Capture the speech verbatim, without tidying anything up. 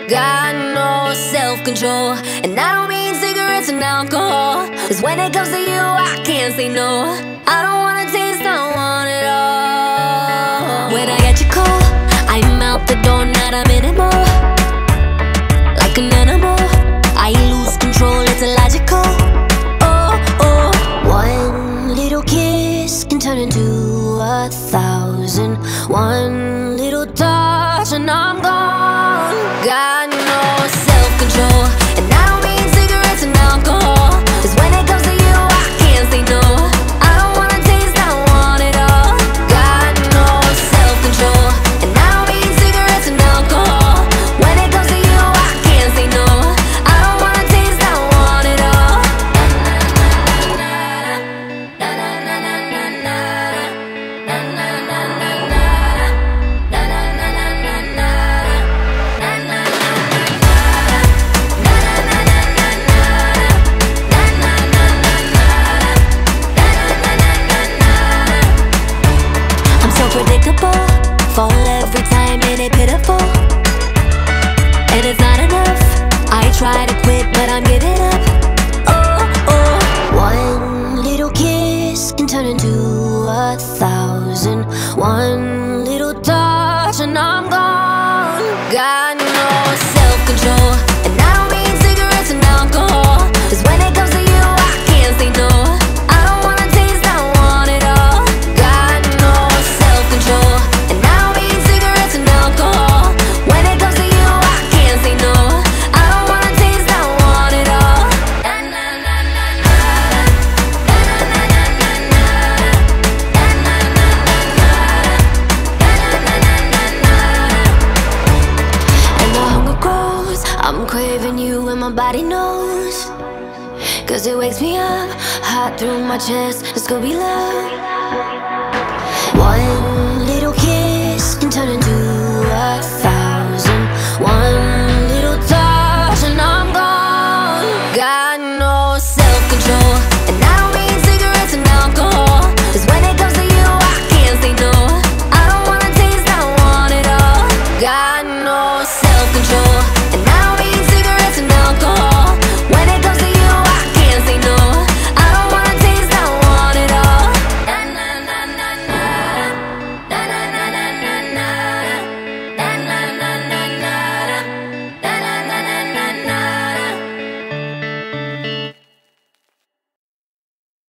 Got no self-control, and I don't mean cigarettes and alcohol. Cause when it comes to you, I can't say no. I don't wanna taste, I want it all. When I get you cold, I'm out the door, not a minute more. Like an animal, I lose control, it's illogical. Oh, oh, one little kiss can turn into a thousand. One little touch and I'm gone. Got no self-control, and I don't mean cigarettes and alcohol. Cause when it comes to you, I can't say no. I don't wanna taste, I want it all. Got no self-control, and I don't mean cigarettes and alcohol. When it comes to you, I can't say no. I don't wanna taste, I want it all. Na na na na na na na na na na na na na na na na na. Predictable, fall every time and it pitiful. And it's not enough, I try to quit but I'm giving up. Oh, oh, one little kiss can turn into a thousand. One little touch and I'm gone. Got no self-control, and I don't mean cigarettes and alcohol. Cause when it comes to you, I can't say no. I don't wanna taste, I want it all. Got no self-control, and I don't mean cigarettes and alcohol. When it comes to you, I can't say no. I don't wanna taste, I want it all. Na na na na na na na na na na na na na na. And the hunger grows, I'm craving you and my body knows. Cause it wakes me up, hot through my chest, it's gonna be love.